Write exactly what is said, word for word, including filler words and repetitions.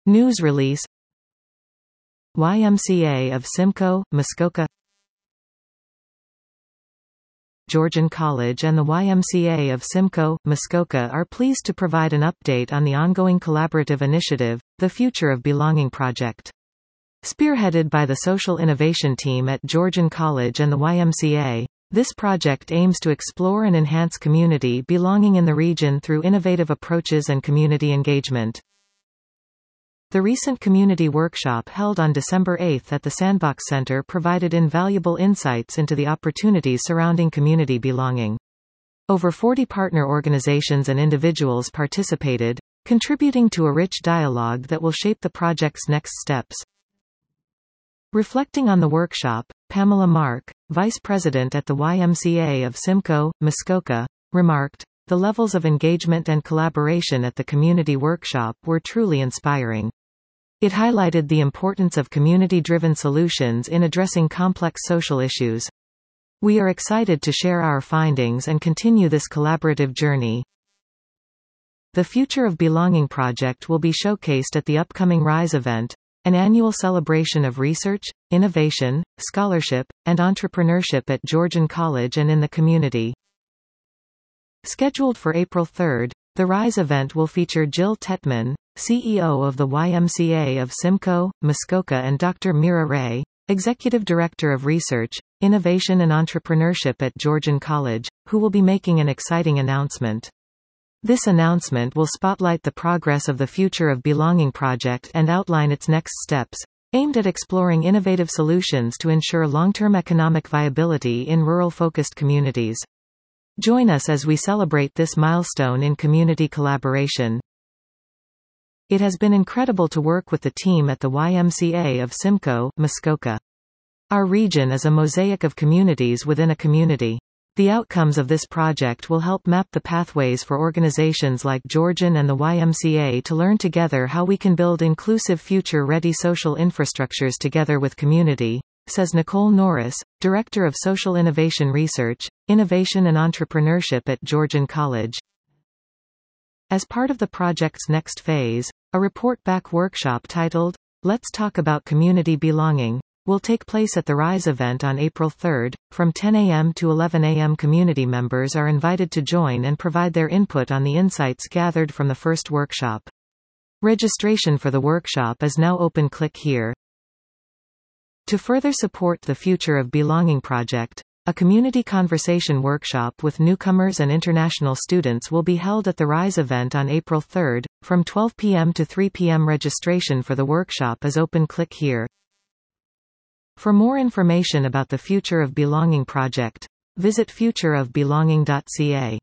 News release. Y M C A of Simcoe, Muskoka. Georgian College and the Y M C A of Simcoe, Muskoka are pleased to provide an update on the ongoing collaborative initiative, the Future of Belonging Project. Spearheaded by the Social Innovation Team at Georgian College and the Y M C A, this project aims to explore and enhance community belonging in the region through innovative approaches and community engagement. The recent community workshop held on December eighth at the Sandbox Center provided invaluable insights into the opportunities surrounding community belonging. Over forty partner organizations and individuals participated, contributing to a rich dialogue that will shape the project's next steps. Reflecting on the workshop, Pamela Mark, Vice President at the Y M C A of Simcoe, Muskoka, remarked, "The levels of engagement and collaboration at the community workshop were truly inspiring. It highlighted the importance of community-driven solutions in addressing complex social issues. We are excited to share our findings and continue this collaborative journey." The Future of Belonging project will be showcased at the upcoming RISE event, an annual celebration of research, innovation, scholarship, and entrepreneurship at Georgian College and in the community. Scheduled for April third, the RISE event will feature Jill Tetman, C E O of the Y M C A of Simcoe, Muskoka, and Doctor Mira Ray, Executive Director of Research, Innovation and Entrepreneurship at Georgian College, who will be making an exciting announcement. This announcement will spotlight the progress of the Future of Belonging project and outline its next steps, aimed at exploring innovative solutions to ensure long-term economic viability in rural-focused communities. Join us as we celebrate this milestone in community collaboration. It has been incredible to work with the team at the Y M C A of Simcoe, Muskoka. Our region is a mosaic of communities within a community. The outcomes of this project will help map the pathways for organizations like Georgian and the Y M C A to learn together how we can build inclusive future-ready social infrastructures together with community, says Nicole Norris, Director of Social Innovation Research, Innovation and Entrepreneurship at Georgian College. As part of the project's next phase, a report-back workshop titled, "Let's Talk About Community Belonging," will take place at the RISE event on April third. From ten A M to eleven A M community members are invited to join and provide their input on the insights gathered from the first workshop. Registration for the workshop is now open. Click here. To further support the Future of Belonging project, a community conversation workshop with newcomers and international students will be held at the RISE event on April third, from twelve P M to three P M Registration for the workshop is open. Click here. For more information about the Future of Belonging project, visit future of belonging dot C A.